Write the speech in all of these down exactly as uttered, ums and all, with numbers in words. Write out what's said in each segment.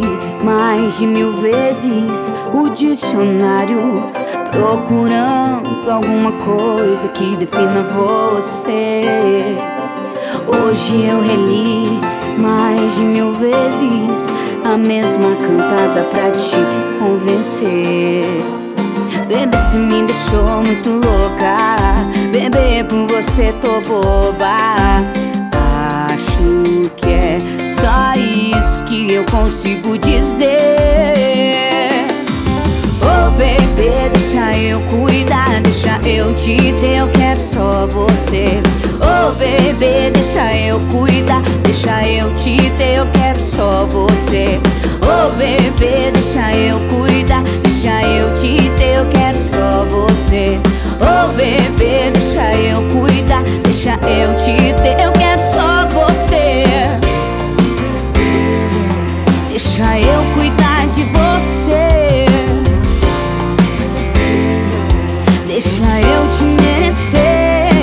reli mais de mil vezes o dicionário, procurando alguma coisa que defina você. Hoje eu reli mais de mil vezes a mesma cantada pra te convencer. Bebê, você me deixou muito louca, bebê, por você tô boba. Acho que é só isso que eu consigo dizer. Oh bebê, deixa eu cuidar, deixa eu te ter, eu quero só você. Oh bebê, deixa eu cuidar, deixa eu te ter, eu quero só você. Oh bebê, deixa eu cuidar, deixa eu te ter, eu quero só você. Oh bebê, deixa eu cuidar, deixa eu te ter, eu quero só você. Deixa eu cuidar de você, deixa eu te merecer.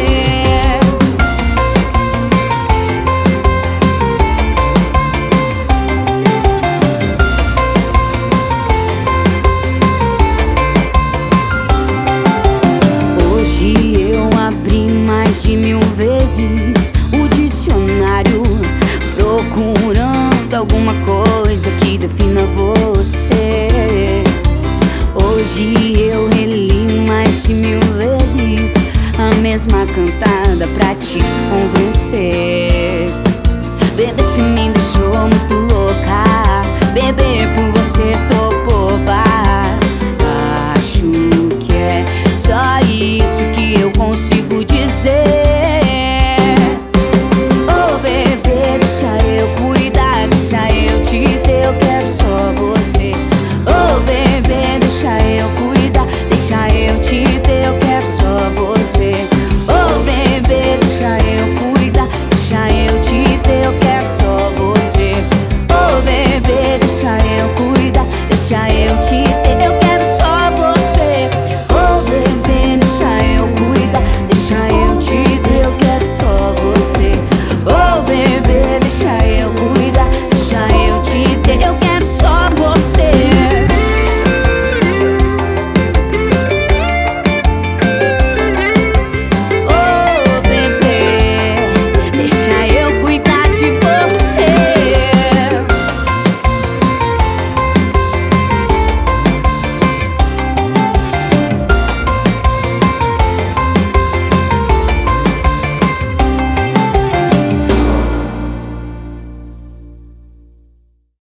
Hoje eu abri mais de mil vezes o dicionário, procurando alguma coisa que defina você. Hoje eu reli mais de mil vezes a mesma cantada pra te convencer. Bebê, você me deixou muito louca, bebê, por você tô boba. Acho que é só isso que eu consigo dizer. Oh bebê, deixa eu cuidar, deixa eu te ter, eu quero só você. Oh bebê,